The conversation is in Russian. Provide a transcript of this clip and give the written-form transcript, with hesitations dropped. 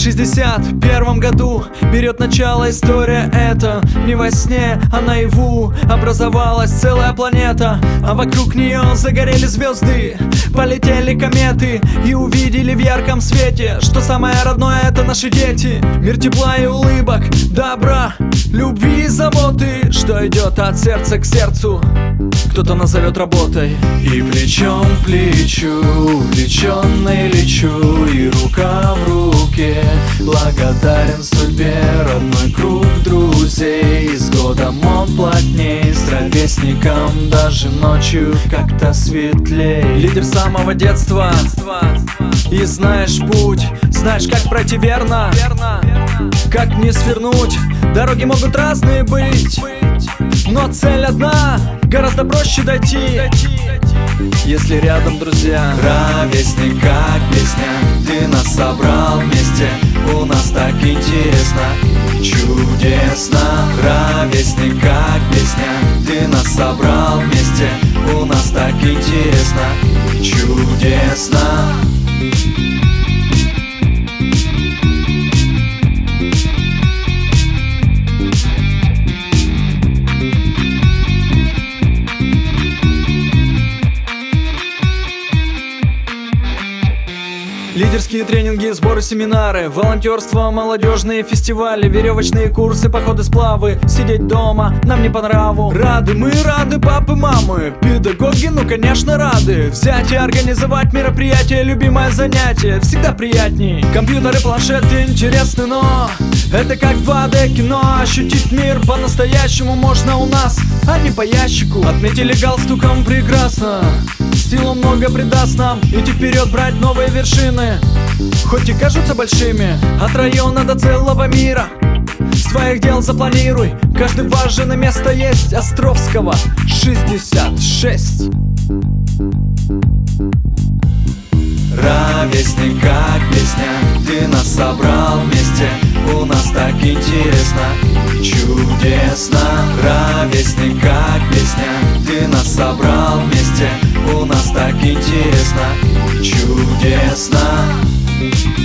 61 году берет начало история эта. Не во сне, а наяву образовалась целая планета, а вокруг нее загорели звезды, полетели кометы и увидели в ярком свете, что самое родное — это наши дети. Мир тепла и улыбок, добра, любви и заботы, что идет от сердца к сердцу, кто-то назовет работой. И плечом к плечу, увлеченный лечу, и рука в руке, благодарен судьбе, родной круг друзей. И с годом он плотней, с ровесником даже ночью как-то светлей. Лидер с самого детства, и знаешь путь, знаешь, как пройти верно, как не свернуть. Дороги могут разные быть, но цель одна, гораздо проще дойти, если рядом друзья. Ровесник, как песня, ты нас собрал вместе, у нас так интересно и чудесно. Ровесник, как песня, ты нас собрал вместе, у нас так интересно и чудесно. Лидерские тренинги, сборы, семинары, волонтерство, молодежные фестивали, веревочные курсы, походы, сплавы. Сидеть дома нам не по нраву. Рады, мы рады, папы, мамы, педагоги, ну конечно рады взять и организовать мероприятие, любимое занятие всегда приятней. Компьютеры, планшеты интересны, но это как 2D кино. Ощутить мир по-настоящему можно у нас, а не по ящику. Отметили галстуком прекрасно, силу много придаст нам идти вперед, брать новые вершины, хоть и кажутся большими. От района до целого мира своих дел запланируй, каждый важное место есть. Островского 66. Ровесник, как песня, ты нас собрал вместе, у нас так интересно и чудесно. Ровесник, как песня, ты нас собрал вместе, у нас так интересно и чудесно.